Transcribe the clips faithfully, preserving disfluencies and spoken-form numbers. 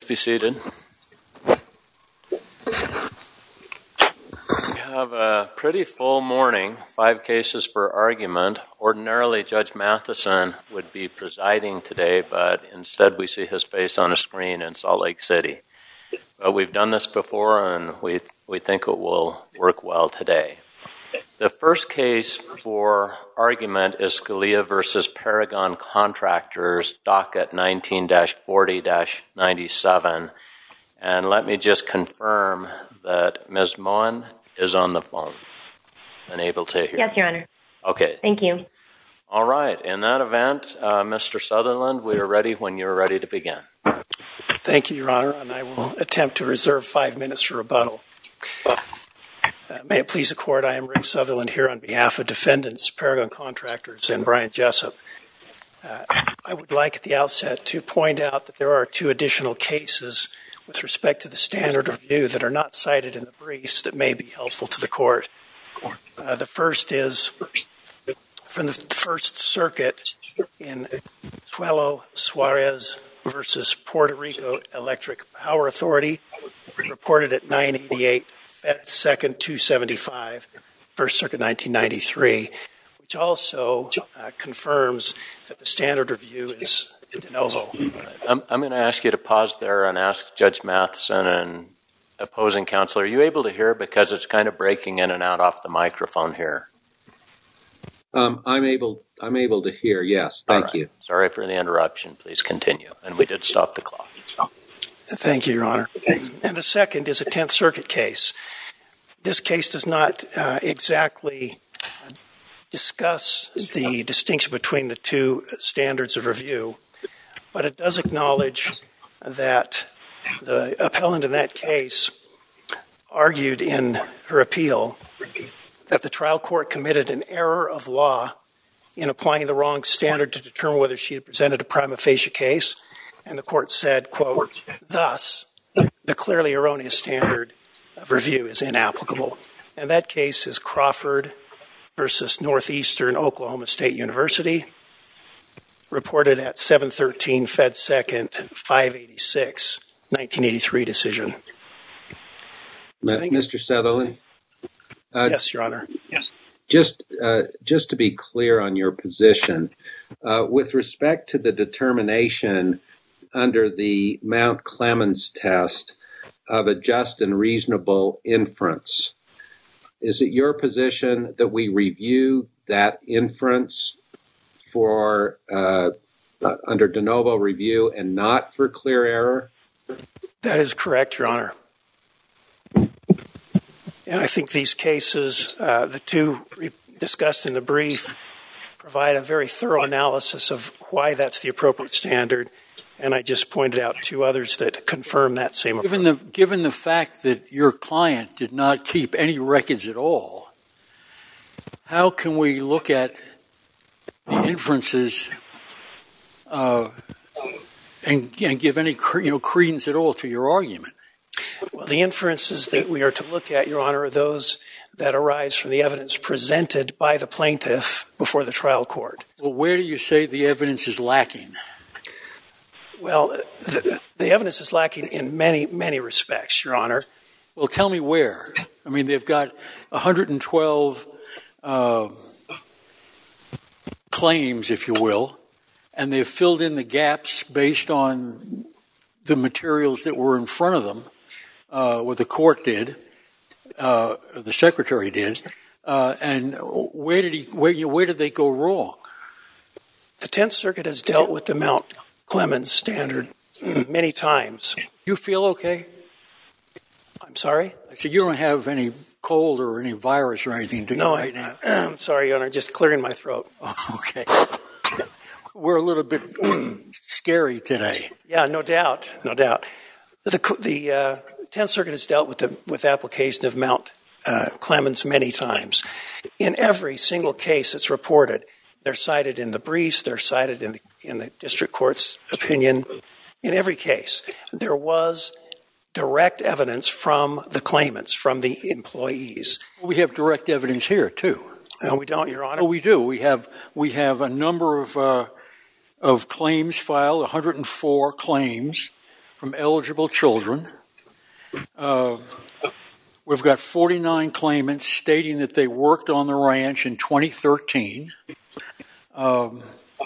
Be seated. We have a pretty full morning, five cases for argument. Ordinarily, Judge Matheson would be presiding today, but instead we see his face on a screen in Salt Lake City. But we've done this before, and we we think it will work well today. The first case for argument is Scalia versus Paragon Contractors, docket nineteen dash forty dash ninety-seven. And let me just confirm that Miz Moen is on the phone and able to hear. Yes, Your Honor. Okay. Thank you. All right. In that event, uh, Mister Sutherland, we are ready when you're ready to begin. Thank you, Your Honor, and I will attempt to reserve five minutes for rebuttal. Uh, may it please the Court, I am Rick Sutherland here on behalf of defendants, Paragon Contractors, and Brian Jessup. Uh, I would like at the outset to point out that there are two additional cases with respect to the standard review that are not cited in the briefs that may be helpful to the Court. Uh, the first is from the First Circuit in Suelo Suarez versus Puerto Rico Electric Power Authority, reported at nine eighty-eight Fed Second two seventy-five, First Circuit nineteen ninety-three, which also uh, confirms that the standard review is de novo. I'm, I'm going to ask you to pause there and ask Judge Matheson and opposing counsel, are you able to hear? Because it's kind of breaking in and out off the microphone here. Um, I'm able. I'm able to hear. Yes, thank right. you. Sorry for the interruption. Please continue. And we did stop the clock. Thank you, Your Honor. And the second is a Tenth Circuit case. This case does not uh, exactly discuss the distinction between the two standards of review, but it does acknowledge that the appellant in that case argued in her appeal that the trial court committed an error of law in applying the wrong standard to determine whether she had presented a prima facie case. And the court said, quote, thus, the clearly erroneous standard of review is inapplicable. And that case is Crawford versus Northeastern Oklahoma State University, reported at seven thirteen Fed Second five eighty-six, nineteen eighty-three decision. So Mister Sutherland? Uh, yes, Your Honor. Yes. Just, uh, just to be clear on your position, uh, with respect to the determination under the Mount Clemens test of a just and reasonable inference, is it your position that we review that inference for uh, uh, under de novo review and not for clear error? That is correct, Your Honor. And I think these cases, uh, the two re- discussed in the brief, provide a very thorough analysis of why that's the appropriate standard. And I just pointed out two others that confirm that same approach. Given the, given the fact that your client did not keep any records at all, how can we look at the inferences uh, and, and give any you know, credence at all to your argument? Well, the inferences that we are to look at, Your Honor, are those that arise from the evidence presented by the plaintiff before the trial court. Well, where do you say the evidence is lacking? Well, the, the evidence is lacking in many, many respects, Your Honor. Well, tell me where. I mean, they've got one hundred twelve uh, claims, if you will, and they've filled in the gaps based on the materials that were in front of them, uh, what the court did, uh, the secretary did, uh, and where did he? Where, you know, where did they go wrong? The Tenth Circuit has dealt with the Mount Clemens standard many times. You feel okay? I'm sorry? I said you don't have any cold or any virus or anything, do you, no, right I, now? I'm sorry, Your Honor, just clearing my throat. Oh, okay. We're a little bit scary today. Yeah, no doubt, no doubt. The, the uh, Tenth Circuit has dealt with the with application of Mount uh, Clemens many times. In every single case that's reported, they're cited in the briefs, they're cited in the, in the district court's opinion. In every case, there was direct evidence from the claimants, from the employees. We have direct evidence here, too. No, we don't, Your Honor. Oh, we do. We have we have a number of uh, of claims filed, one hundred four claims from eligible children. Uh, we've got forty-nine claimants stating that they worked on the ranch in twenty thirteen. Um,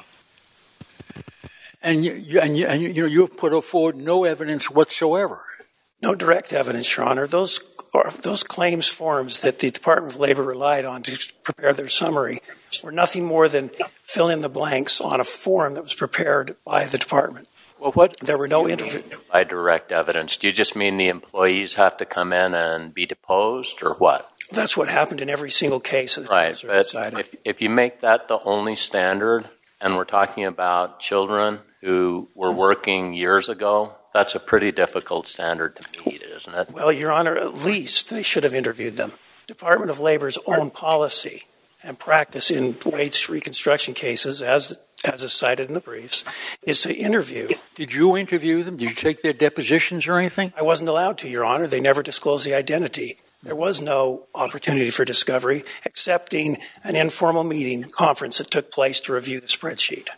and you, and, you, and you know, you have put forward no evidence whatsoever. No direct evidence, Your Honor. Those those claims forms that the Department of Labor relied on to prepare their summary were nothing more than fill in the blanks on a form that was prepared by the department. Well, what there were no interviews by direct evidence? Do you just mean the employees have to come in and be deposed, or what? That's what happened in every single case. Of the right, but if, if you make that the only standard, and we're talking about children who were working years ago, that's a pretty difficult standard to meet, isn't it? Well, Your Honor, at least they should have interviewed them. Department of Labor's own policy and practice in wage reconstruction cases, as as is cited in the briefs, is to interview. Did you interview them? Did you take their depositions or anything? I wasn't allowed to, Your Honor. They never disclosed the identity. There was no opportunity for discovery, excepting an informal meeting conference that took place to review the spreadsheet.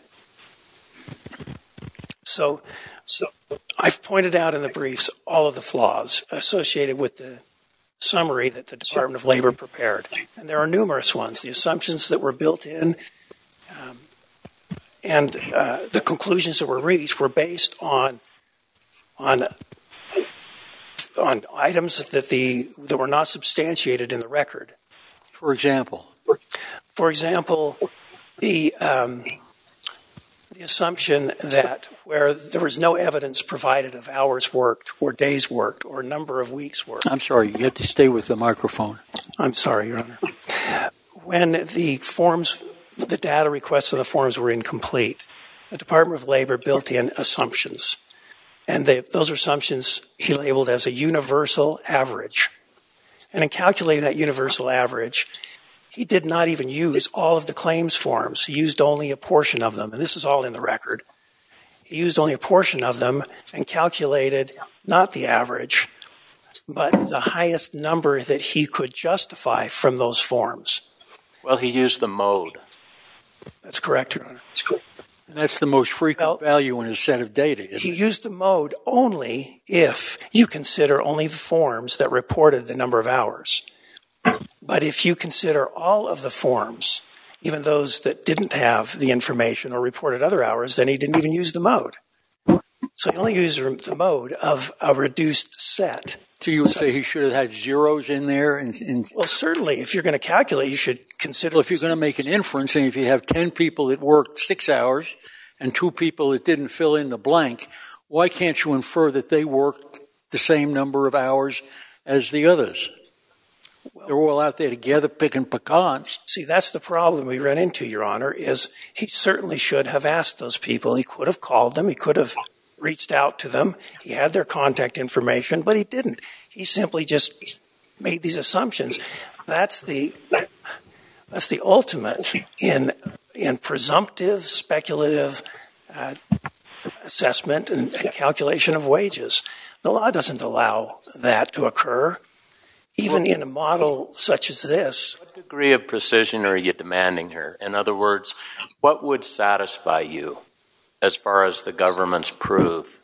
So, so I've pointed out in the briefs all of the flaws associated with the summary that the Department of Labor prepared. And there are numerous ones. The assumptions that were built in um, and uh, the conclusions that were reached were based on on on items that the that were not substantiated in the record. For example? For example, the um, the assumption that where there was no evidence provided of hours worked or days worked or number of weeks worked. I'm sorry, you have to stay with the microphone. I'm sorry, Your Honor. When the forms, the data requests of the forms were incomplete, the Department of Labor built in assumptions. And they, those assumptions he labeled as a universal average. And in calculating that universal average, he did not even use all of the claims forms. He used only a portion of them, and this is all in the record. He used only a portion of them and calculated not the average, but the highest number that he could justify from those forms. Well, he used the mode. That's correct, Your Honor. That's correct. And that's the most frequent well, value in a set of data, isn't he it? used the mode only if you consider only the forms that reported the number of hours. But if you consider all of the forms, even those that didn't have the information or reported other hours, then he didn't even use the mode. So he only used the mode of a reduced set. So you would so, say he should have had zeros in there? And, and well, certainly. If you're going to calculate, you should consider... Well, if you're going to make an inference, and if you have ten people that worked six hours and two people that didn't fill in the blank, why can't you infer that they worked the same number of hours as the others? Well, they're all out there together picking pecans. See, that's the problem we run into, Your Honor, is he certainly should have asked those people. He could have called them. He could have reached out to them. He had their contact information, but he didn't. He simply just made these assumptions. That's the that's the ultimate in in presumptive, speculative uh, assessment and, and calculation of wages. The law doesn't allow that to occur. Even in a model such as this. What degree of precision are you demanding here? In other words, what would satisfy you as far as the government's proof?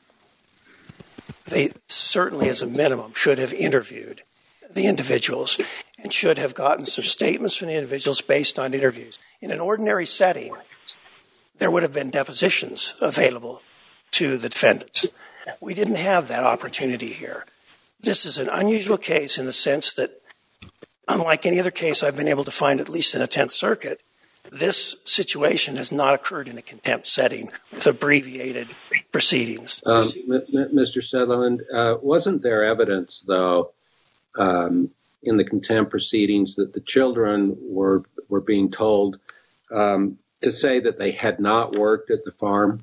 They certainly, as a minimum, should have interviewed the individuals and should have gotten some statements from the individuals based on interviews. In an ordinary setting, there would have been depositions available to the defendants. We didn't have that opportunity here. This is an unusual case in the sense that, unlike any other case I've been able to find, at least in a Tenth Circuit, this situation has not occurred in a contempt setting with abbreviated proceedings. Um, Mister Sutherland, uh, wasn't there evidence, though, um, in the contempt proceedings that the children were were being told um, to say that they had not worked at the farm?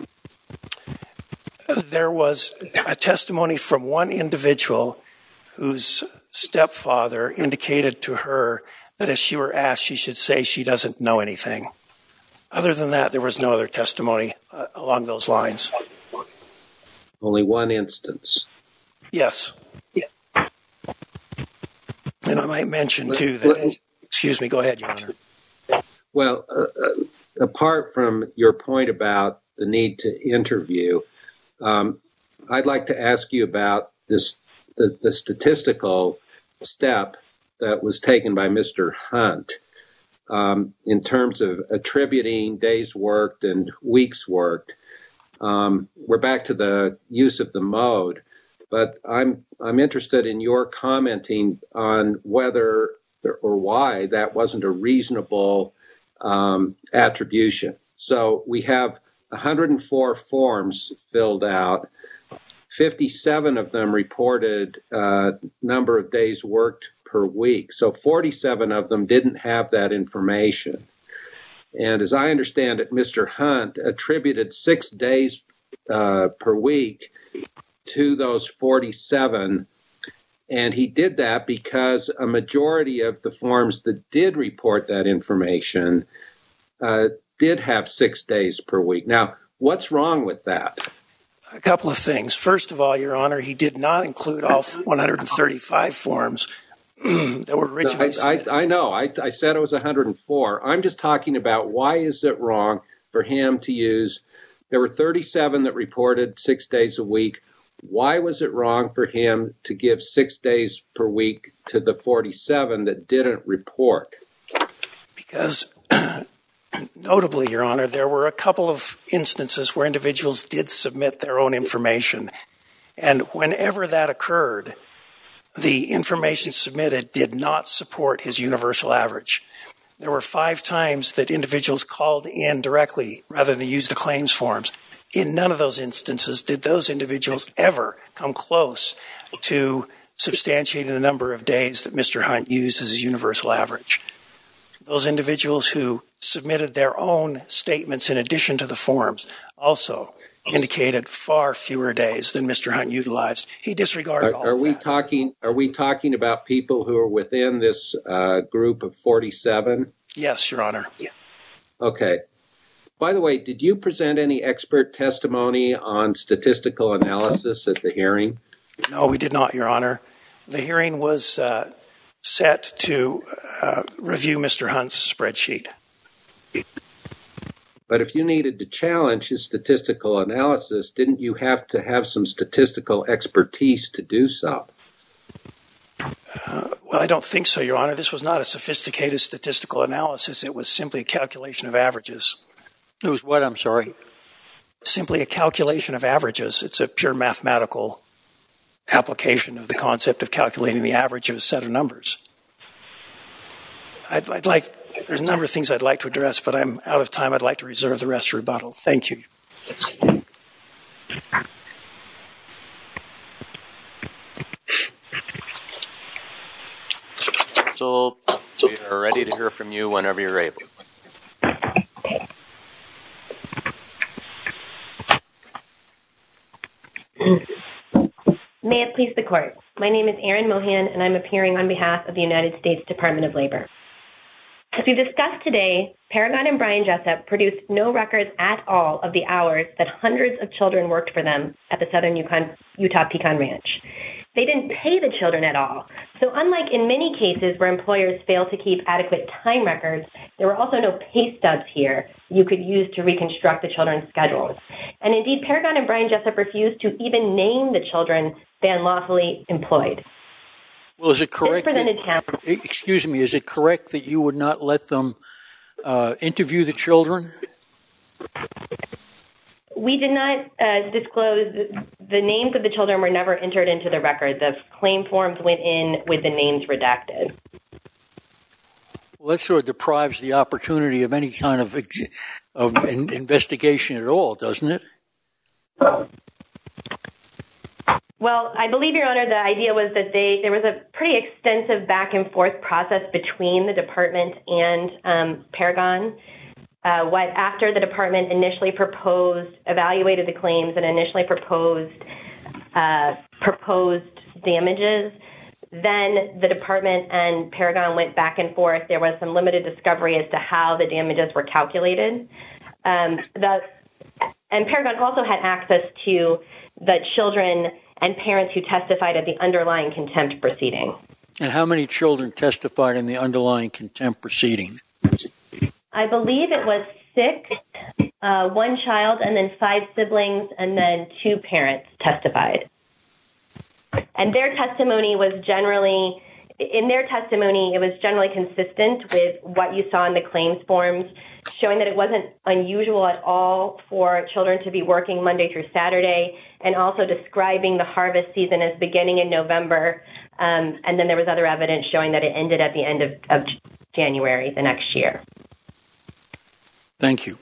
There was a testimony from one individual whose stepfather indicated to her that if she were asked, she should say she doesn't know anything. Other than that, there was no other testimony uh, along those lines. Only one instance. Yes. Yeah. And I might mention, too, that... Excuse me, go ahead, Your Honor. Well, uh, uh, apart from your point about the need to interview, Um, I'd like to ask you about this the, the statistical step that was taken by Mister Hunt um, in terms of attributing days worked and weeks worked. Um, we're back to the use of the mode, but I'm I'm interested in your commenting on whether or why that wasn't a reasonable um, attribution. So we have one hundred four forms filled out. fifty-seven of them reported uh, number of days worked per week. So forty-seven of them didn't have that information. And as I understand it, Mister Hunt attributed six days uh, per week to those forty-seven. And he did that because a majority of the forms that did report that information uh, did have six days per week. Now, what's wrong with that? A couple of things. First of all, Your Honor, he did not include all one hundred thirty-five forms that were originally no, I, I, I know. I, I said it was one hundred four. I'm just talking about why is it wrong for him to use, there were thirty-seven that reported six days a week. Why was it wrong for him to give six days per week to the forty-seven that didn't report? Because, notably, Your Honor, there were a couple of instances where individuals did submit their own information. And whenever that occurred, the information submitted did not support his universal average. There were five times that individuals called in directly rather than use the claims forms. In none of those instances did those individuals ever come close to substantiating the number of days that Mister Hunt used as his universal average. Those individuals who submitted their own statements in addition to the forms also indicated far fewer days than Mister Hunt utilized. He disregarded are, all are of we that. talking are we talking about people who are within this uh, group of forty-seven? Yes, Your Honor. Yeah. Okay. By the way, did you present any expert testimony on statistical analysis at the hearing? No, we did not, Your Honor. The hearing was uh, set to uh, review Mister Hunt's spreadsheet. But if you needed to challenge his statistical analysis, didn't you have to have some statistical expertise to do so? Uh, well, I don't think so, Your Honor. This was not a sophisticated statistical analysis. It was simply a calculation of averages. It was what? I'm sorry. Simply a calculation of averages. It's a pure mathematical application of the concept of calculating the average of a set of numbers. I'd, I'd like, there's a number of things I'd like to address, but I'm out of time. I'd like to reserve the rest for rebuttal. Thank you. So we are ready to hear from you whenever you're able. May it please the Court. My name is Erin Mohan, and I'm appearing on behalf of the United States Department of Labor. As we've discussed today, Paragon and Brian Jessup produced no records at all of the hours that hundreds of children worked for them at the Southern Yukon, Utah Pecan Ranch. They didn't pay the children at all. So unlike in many cases where employers fail to keep adequate time records, there were also no pay stubs here you could use to reconstruct the children's schedules. And indeed, Paragon and Brian Jessup refused to even name the children they unlawfully employed. Well, is it correct? That, that, excuse me, is it correct that you would not let them uh, interview the children? We did not uh, disclose the names of the children were never entered into the record. The claim forms went in with the names redacted. Well, that sort of deprives the opportunity of any kind of, ex- of in- investigation at all, doesn't it? Well, I believe, Your Honor, the idea was that they there was a pretty extensive back and forth process between the department and um, Paragon. Uh, what after the department initially proposed, evaluated the claims, and initially proposed uh, proposed damages, then the department and Paragon went back and forth. There was some limited discovery as to how the damages were calculated. Um, the, and Paragon also had access to the children and parents who testified at the underlying contempt proceeding. And how many children testified in the underlying contempt proceeding? I believe it was six uh, one child, and then five siblings, and then two parents testified. And their testimony was generally, in their testimony, it was generally consistent with what you saw in the claims forms, showing that it wasn't unusual at all for children to be working Monday through Saturday, and also describing the harvest season as beginning in November. Um, and then there was other evidence showing that it ended at the end of, of January the next year. Thank you.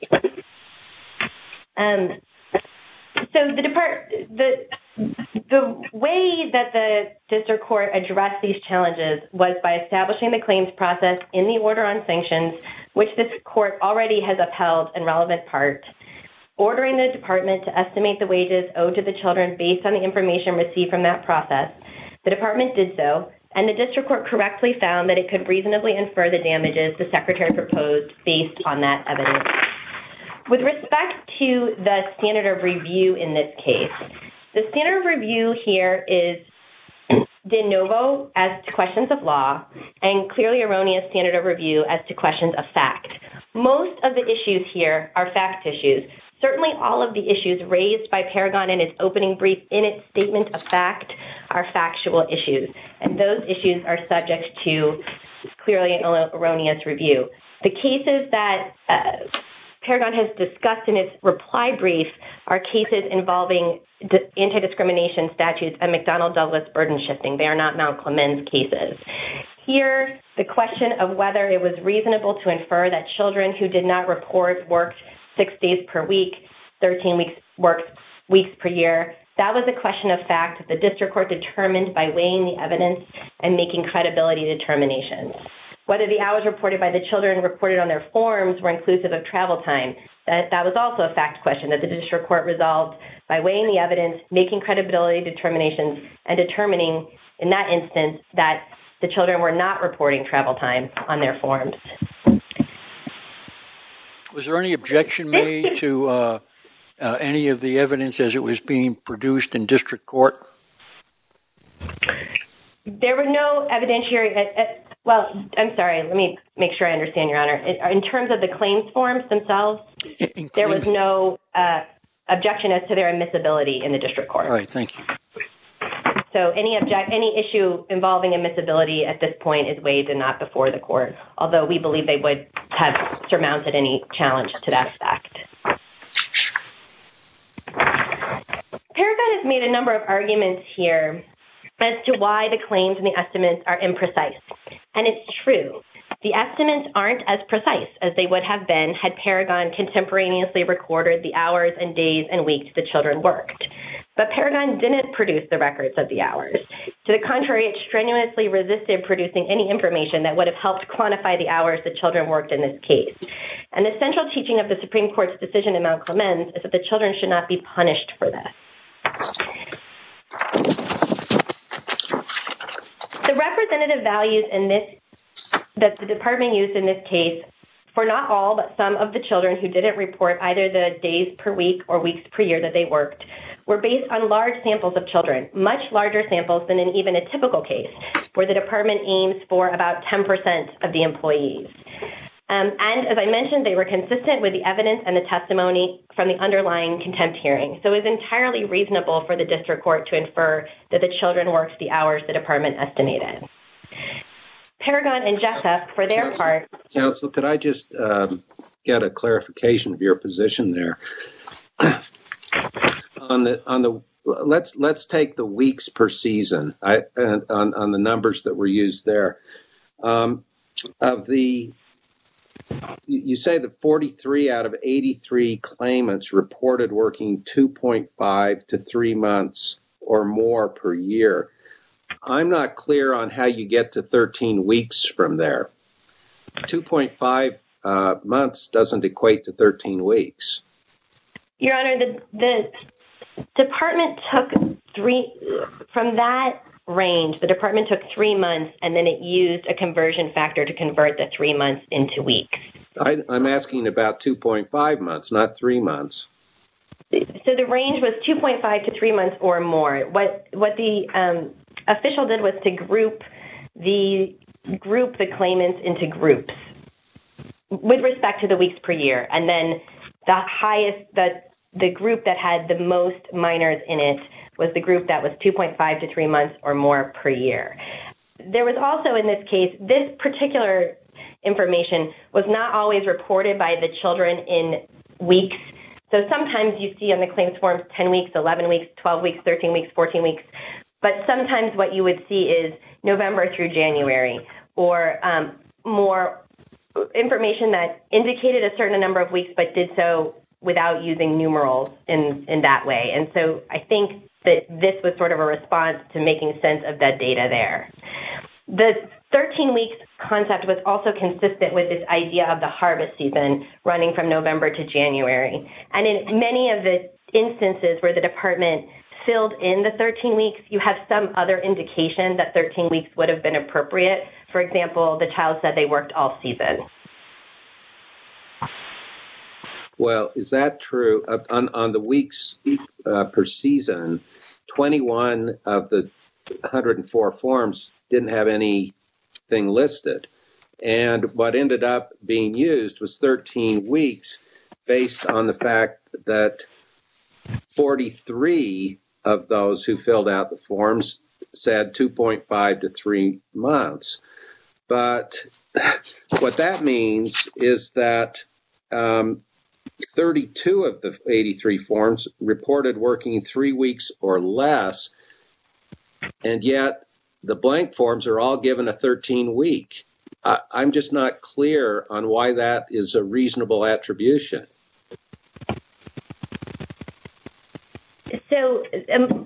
Um, so the depart the the way that the district court addressed these challenges was by establishing the claims process in the order on sanctions, which this court already has upheld in relevant part, ordering the department to estimate the wages owed to the children based on the information received from that process. The department did so, and the district court correctly found that it could reasonably infer the damages the secretary proposed based on that evidence. With respect to the standard of review in this case, the standard of review here is de novo as to questions of law and clearly erroneous standard of review as to questions of fact. Most of the issues here are fact issues. Certainly all of the issues raised by Paragon in its opening brief in its statement of fact are factual issues, and those issues are subject to clearly erroneous review. The cases that uh, Paragon has discussed in its reply brief are cases involving anti-discrimination statutes and McDonnell-Douglas burden shifting. They are not Mount Clemens cases. Here, the question of whether it was reasonable to infer that children who did not report worked six days per week, thirteen weeks worked weeks per year, that was a question of fact that the district court determined by weighing the evidence and making credibility determinations. Whether the hours reported by the children reported on their forms were inclusive of travel time, that, that was also a fact question that the district court resolved by weighing the evidence, making credibility determinations, and determining in that instance that the children were not reporting travel time on their forms. Was there any objection made to uh, uh, any of the evidence as it was being produced in district court? There were no evidentiary, uh, uh, well, I'm sorry, let me make sure I understand, Your Honor. In terms of the claims forms themselves, in there claims- was no uh, objection as to their admissibility in the district court. All right, thank you. So any object, any issue involving admissibility at this point is weighed and not before the court, although we believe they would have surmounted any challenge to that fact. Paragon has made a number of arguments here as to why the claims and the estimates are imprecise. And it's true. The estimates aren't as precise as they would have been had Paragon contemporaneously recorded the hours and days and weeks the children worked. But Paragon didn't produce the records of the hours. To the contrary, it strenuously resisted producing any information that would have helped quantify the hours the children worked in this case. And the central teaching of the Supreme Court's decision in Mount Clemens is that the children should not be punished for this. The representative values in this that the department used in this case for not all but some of the children who didn't report either the days per week or weeks per year that they worked were based on large samples of children, much larger samples than in even a typical case, where the department aims for about ten percent of the employees. Um, and as I mentioned, they were consistent with the evidence and the testimony from the underlying contempt hearing. So it was entirely reasonable for the district court to infer that the children worked the hours the department estimated. Paragon and Jessup, for their Counsel, part... Counsel, could I just um, get a clarification of your position there? on the on the let's let's take the weeks per season I, on on the numbers that were used there. Um, of the You say that forty-three out of eighty-three claimants reported working two point five to three months or more per year. I'm not clear on how you get to thirteen weeks from there. two point five uh, months doesn't equate to thirteen weeks. Your Honor, the, the department took three, from that range, the department took three months and then it used a conversion factor to convert the three months into weeks. I, I'm asking about two point five months, not three months. So the range was two point five to three months or more. What what the um, official did was to group the group the claimants into groups with respect to the weeks per year, and then the highest, the, the group that had the most minors in it was the group that was two point five to three months or more per year. There was also in this case, this particular information was not always reported by the children in weeks. So sometimes you see on the claims forms ten weeks, eleven weeks, twelve weeks, thirteen weeks, fourteen weeks. But sometimes what you would see is November through January, or um, more information that indicated a certain number of weeks but did so without using numerals in, in that way. And so I think that this was sort of a response to making sense of that data there. The thirteen weeks concept was also consistent with this idea of the harvest season running from November to January. And in many of the instances where the department filled in the thirteen weeks, you have some other indication that thirteen weeks would have been appropriate. For example, the child said they worked all season. Well, is that true? Uh, on, on the weeks uh, per season, twenty-one of the one hundred four forms didn't have anything listed. And what ended up being used was thirteen weeks based on the fact that forty-three of those who filled out the forms said two point five to three months. But what that means is that um, thirty-two of the eighty-three forms reported working three weeks or less, and yet the blank forms are all given a thirteen week. I, I'm just not clear on why that is a reasonable attribution. So um,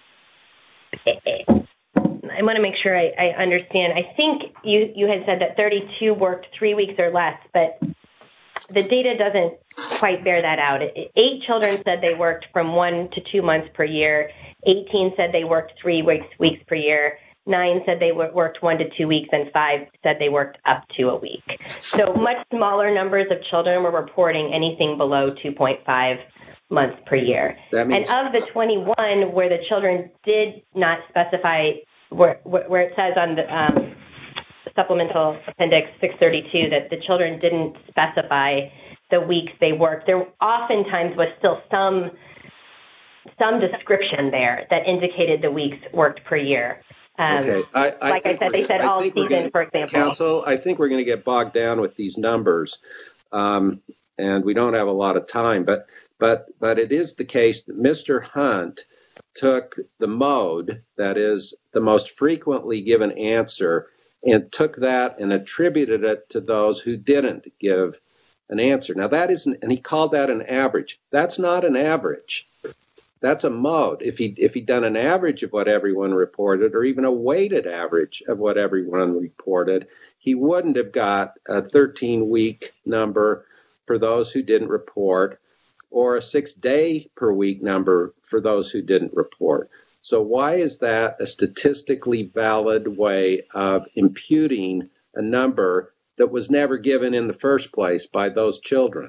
I want to make sure I, I understand. I think you, you had said that thirty-two worked three weeks or less, but the data doesn't quite bear that out. Eight children said they worked from one to two months per year. eighteen said they worked three weeks, weeks per year. Nine said they worked one to two weeks, and five said they worked up to a week. So much smaller numbers of children were reporting anything below two point five months per year. That means- and of the twenty-one where the children did not specify, where, where it says on the um, supplemental appendix six thirty-two that the children didn't specify the weeks they worked, there oftentimes was still some some description there that indicated the weeks worked per year. Um, okay. I, I like I said, they said I all season, gonna, for example. Counsel, I think we're going to get bogged down with these numbers, um, and we don't have a lot of time. But but but it is the case that Mister Hunt took the mode, that is the most frequently given answer, and took that and attributed it to those who didn't give an answer. Now that isn't, and he called that an average. That's not an average. That's a mode. If he if he'd done an average of what everyone reported, or even a weighted average of what everyone reported, he wouldn't have got a thirteen-week number for those who didn't report, or a six-day per week number for those who didn't report. So why is that a statistically valid way of imputing a number that was never given in the first place by those children?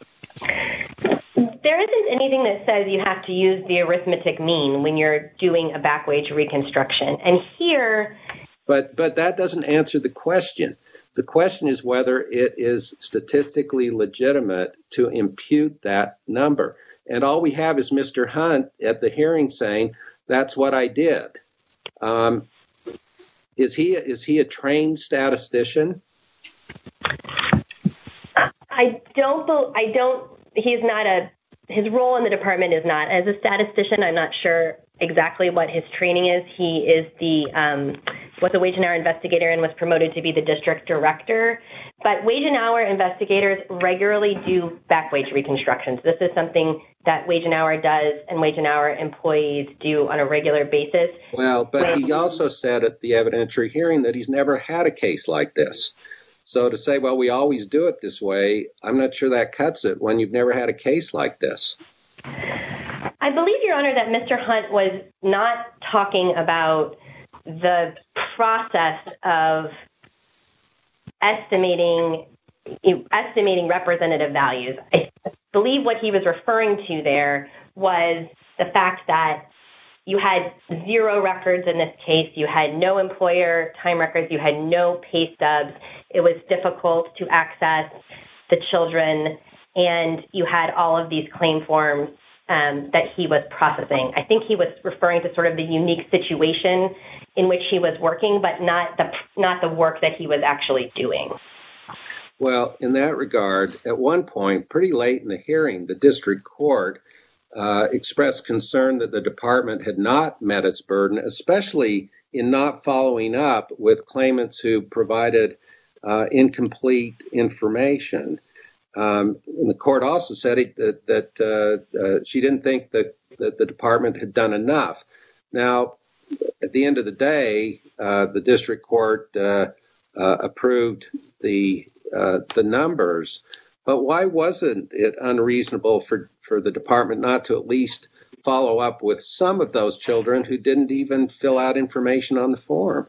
There isn't anything that says you have to use the arithmetic mean when you're doing a back wage reconstruction. And here... But but that doesn't answer the question. The question is whether it is statistically legitimate to impute that number. And all we have is Mister Hunt at the hearing saying, that's what I did. Um, is he is he a trained statistician? I don't. I don't. He's not a. His role in the department is not as a statistician. I'm not sure exactly what his training is. He is the um, was a wage and hour investigator and was promoted to be the district director. But wage and hour investigators regularly do back wage reconstructions. This is something that wage and hour does, and wage and hour employees do on a regular basis. Well, but when, he also said at the evidentiary hearing that he's never had a case like this. So to say, well, we always do it this way, I'm not sure that cuts it when you've never had a case like this. I believe, Your Honor, that Mister Hunt was not talking about the process of estimating estimating representative values. I believe what he was referring to there was the fact that you had zero records in this case. You had no employer time records. You had no pay stubs. It was difficult to access the children. and you had all of these claim forms um, that he was processing. I think he was referring to sort of the unique situation in which he was working, but not the not the work that he was actually doing. Well, in that regard, at one point, pretty late in the hearing, the district court uh, expressed concern that the department had not met its burden, especially in not following up with claimants who provided uh, incomplete information. Um, and the court also said it, that, that uh, uh, she didn't think that, that the department had done enough. Now, at the end of the day, uh, the district court uh, uh, approved the uh, the numbers, but why wasn't it unreasonable for, for the department not to at least follow up with some of those children who didn't even fill out information on the form?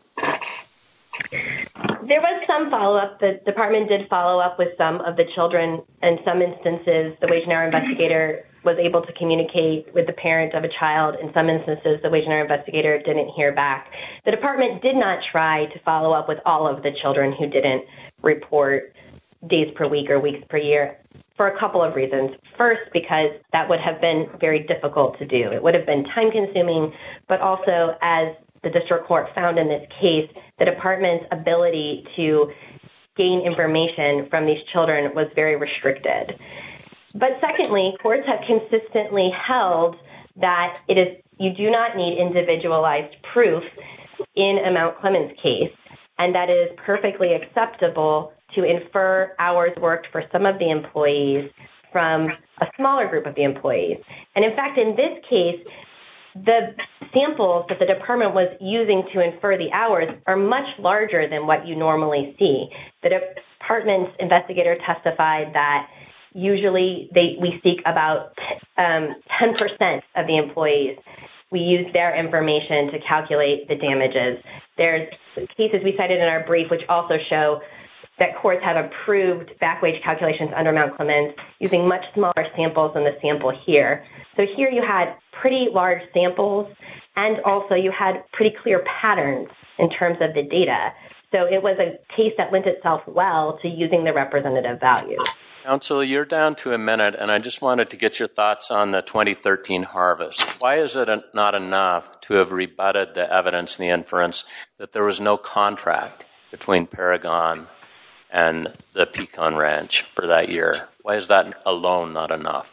There was some follow-up. The department did follow up with some of the children. In some instances, the wage and hour investigator was able to communicate with the parent of a child. In some instances, the wage and hour investigator didn't hear back. The department did not try to follow up with all of the children who didn't report days per week or weeks per year for a couple of reasons. First, because that would have been very difficult to do. It would have been time-consuming, but also, as the district court found in this case, the department's ability to gain information from these children was very restricted. But secondly, courts have consistently held that it is you do not need individualized proof in a Mount Clemens case, and that it is perfectly acceptable to infer hours worked for some of the employees from a smaller group of the employees. And in fact, in this case, the samples that the department was using to infer the hours are much larger than what you normally see. The department's investigator testified that usually they, we seek about um, ten percent of the employees. We use their information to calculate the damages. There's cases we cited in our brief which also show that courts have approved back wage calculations under Mount Clemens using much smaller samples than the sample here. So here you had pretty large samples, and also you had pretty clear patterns in terms of the data. So it was a case that lent itself well to using the representative value. Counsel, you're down to a minute, and I just wanted to get your thoughts on the twenty thirteen harvest. Why is it not enough to have rebutted the evidence and the inference that there was no contract between Paragon and the Pecan Ranch for that year? Why is that alone not enough?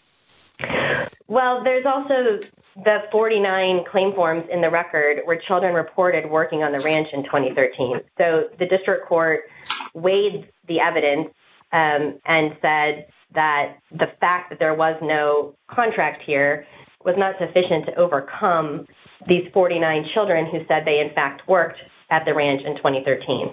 Well, there's also the forty-nine claim forms in the record where children reported working on the ranch in twenty thirteen. So the district court weighed the evidence um, and said that the fact that there was no contract here was not sufficient to overcome these forty-nine children who said they in fact worked at the ranch in twenty thirteen.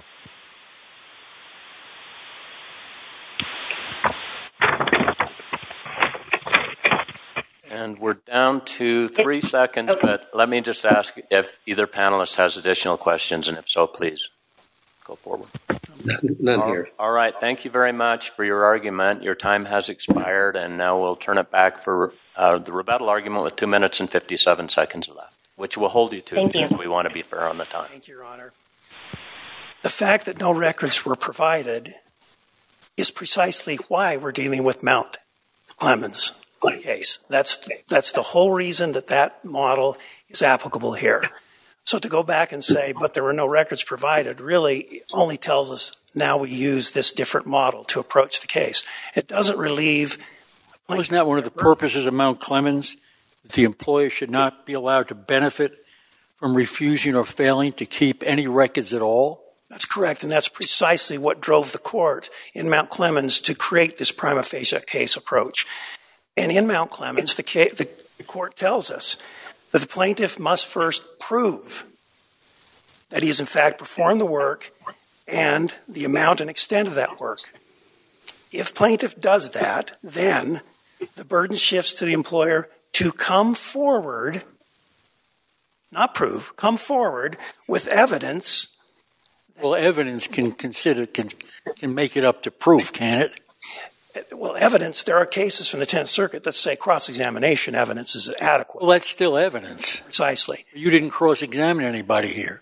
And we're down to three if, seconds, okay. But let me just ask if either panelist has additional questions, and if so, please go forward. None, none all, here. All right. Thank you very much for your argument. Your time has expired, and now we'll turn it back for uh, the rebuttal argument with two minutes and fifty-seven seconds left, which we'll hold you to Thank because you. we want to be fair on the time. Thank you, Your Honor. The fact that no records were provided is precisely why we're dealing with Mount Clemens case. That's that's the whole reason that that model is applicable here. So to go back and say, but there were no records provided, really only tells us now we use this different model to approach the case. It doesn't relieve. Wasn't that one of the purposes of Mount Clemens, that the employer should not be allowed to benefit from refusing or failing to keep any records at all? That's correct, and that's precisely what drove the court in Mount Clemens to create this prima facie case approach. And in Mount Clemens, the, ca- the court tells us that the plaintiff must first prove that he has in fact performed the work and the amount and extent of that work. If plaintiff does that, then the burden shifts to the employer to come forward, not prove, come forward with evidence. Well, evidence can consider can can make it up to proof, can it? Well, evidence, there are cases from the Tenth Circuit that say cross-examination evidence is adequate. Well, that's still evidence. Precisely. You didn't cross-examine anybody here.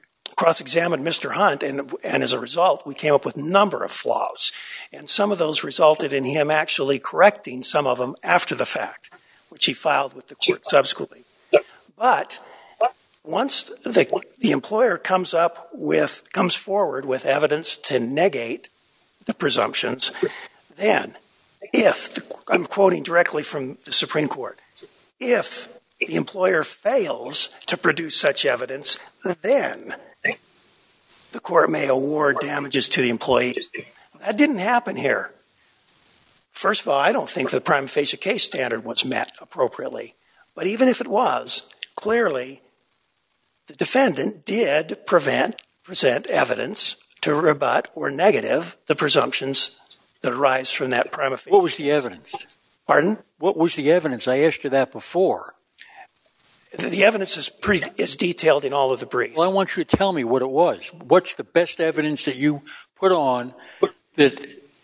cross-examined Mister Hunt, and, and as a result, we came up with a number of flaws. And some of those resulted in him actually correcting some of them after the fact, which he filed with the court subsequently. But once the, the employer comes up with, comes forward with evidence to negate the presumptions, then if, the, I'm quoting directly from the Supreme Court, if the employer fails to produce such evidence, then the court may award damages to the employee. That didn't happen here. First of all, I don't think the prima facie case standard was met appropriately. But even if it was, clearly the defendant did prevent, present evidence to rebut or negative the presumptions that arise from that prima facie. What was the evidence? Pardon? What was the evidence? I asked you that before. The evidence is pretty is detailed in all of the briefs. Well, I want you to tell me what it was. What's the best evidence that you put on that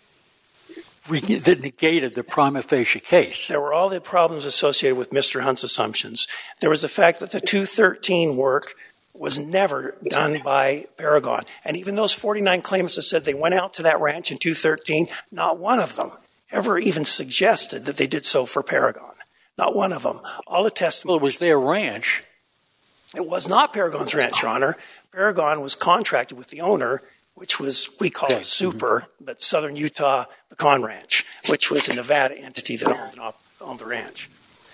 that negated the prima facie case? There were all the problems associated with Mister Hunt's assumptions. There was the fact that the two thirteen work was never done by Paragon. And even those forty-nine claimants that said they went out to that ranch in two thirteen, not one of them ever even suggested that they did so for Paragon. Not one of them. All the testimony. Well, it was their ranch. It was not Paragon's ranch, Your Honor. Paragon was contracted with the owner, which was, we call okay. it Super, mm-hmm. but Southern Utah Pecan Ranch, which was a Nevada entity that owned, owned the ranch.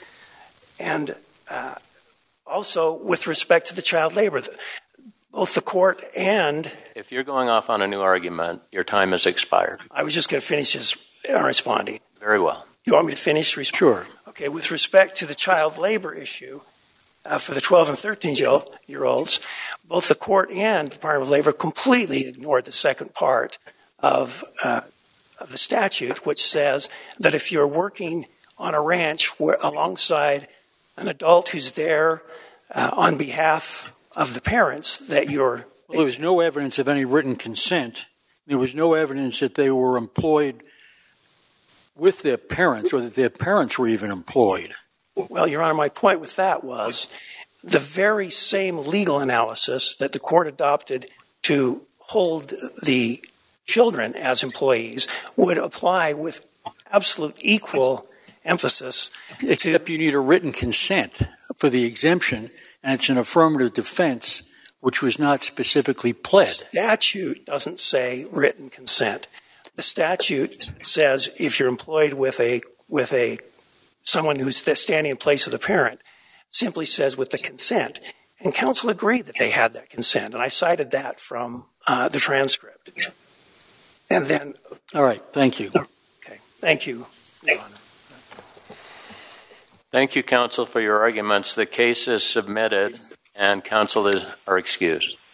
And uh, also, with respect to the child labor, both the court and... If you're going off on a new argument, your time has expired. I was just going to finish this uh, responding. Very well. You want me to finish responding? Sure. Okay, with respect to the child labor issue, uh, for the twelve and thirteen-year-olds, both the court and the Department of Labor completely ignored the second part of, uh, of the statute, which says that if you're working on a ranch where, alongside an adult who's there uh, on behalf of the parents, that you're... Well, there was no evidence of any written consent. There was no evidence that they were employed with their parents or that their parents were even employed. Well, Your Honor, my point with that was the very same legal analysis that the court adopted to hold the children as employees would apply with absolute equal emphasis. Except to, you need a written consent for the exemption, and it's an affirmative defense, which was not specifically pled. The statute doesn't say written consent. The statute says if you're employed with a with a someone who's standing in place of the parent, simply says with the consent. And counsel agreed that they had that consent, and I cited that from uh, the transcript. And then... All right, thank you. Okay, thank you, Your Honor. Thank you, counsel, for your arguments. The case is submitted, and counsel is are excused.